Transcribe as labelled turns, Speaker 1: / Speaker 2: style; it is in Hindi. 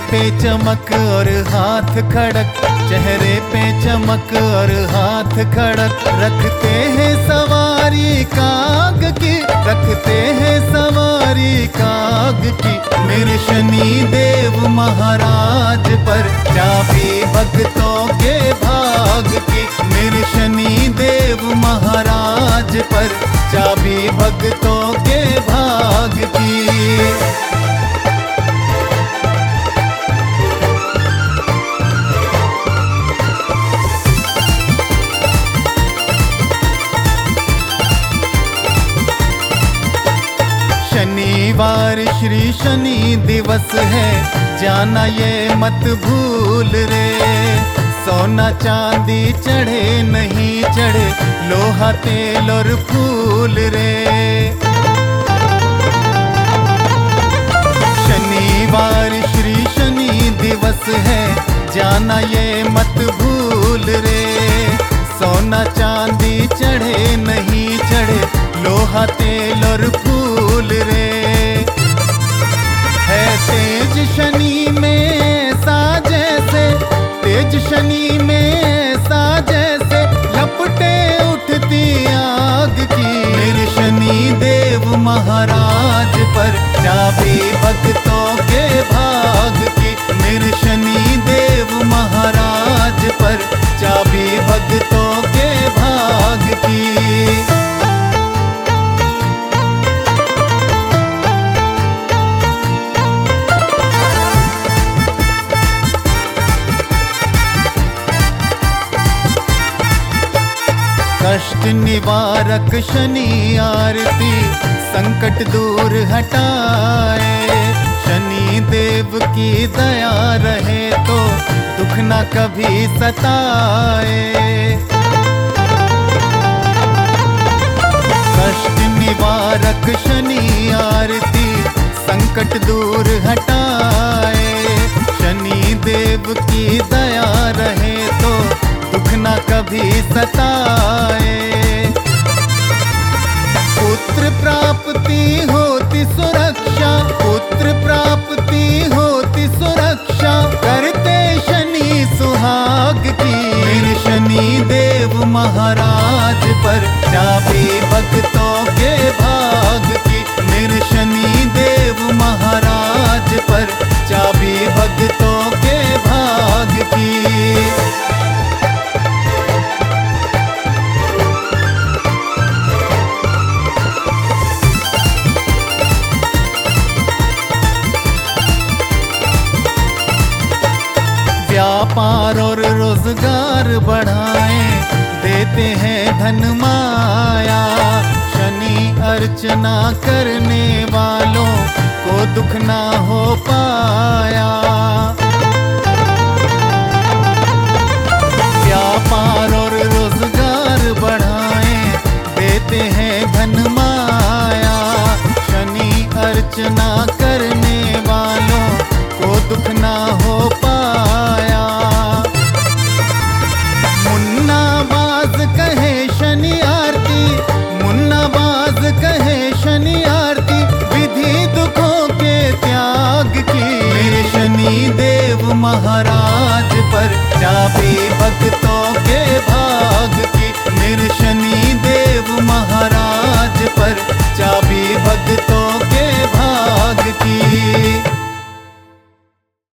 Speaker 1: पे चमक और हाथ खड़क, चेहरे पे चमक और हाथ खड़क, रखते हैं सवारी काग की, रखते हैं सवारी काग की। मेरे शनि देव महाराज पर चाबी भक्तों के भाग की, मेरे शनि देव महाराज पर चाबी भक्तों के भाग की। शनिवार श्री शनि दिवस है, जाना ये मत भूल रे। सोना चांदी चढ़े नहीं चढ़े, लोहा तेल और फूल रे। शनिवार श्री शनि दिवस है, जाना ये मत भूल रे। सोना चांदी चढ़े नहीं चढ़े, लोहा तेल और फूल रे। है तेज शनि में सा जैसे, तेज शनि में सा जैसे, लपटे उठती आग की। मेरे शनि देव महाराज पर चाबी भक्तों के भाग की, मेरे शनि देव महाराज पर चाबी भक्तों के भाग की। कष्ट निवारक शनि आरती, संकट दूर हटाए। शनि देव की दया रहे तो दुख न कभी सताए। कष्ट निवारक शनि आरती, संकट दूर हटाए। शनि देव की दया रहे तो दुख न कभी सताए। पुत्र प्राप्ति होती सुरक्षा, पुत्र प्राप्ति होती सुरक्षा, करते शनि सुहाग की। मेरे शनि देव महाराज पर चाबी भक्तों के भाग की, मेरे शनि देव महाराज पर चाबी भक्तों के भाग की। व्यापार और रोजगार बढ़ाएं, देते हैं धन माया। शनि अर्चना करने वालों को दुख ना हो पाया। व्यापार और रोजगार बढ़ाएं, देते हैं धन माया। शनि अर्चना करने वालों को दुख ना हो पाया। मुन्नाबाज कहे शनि आरती, मुन्नाबाज कहे शनि आरती, विधि दुखों के त्याग की। मेरे शनि देव महाराज पर चाबी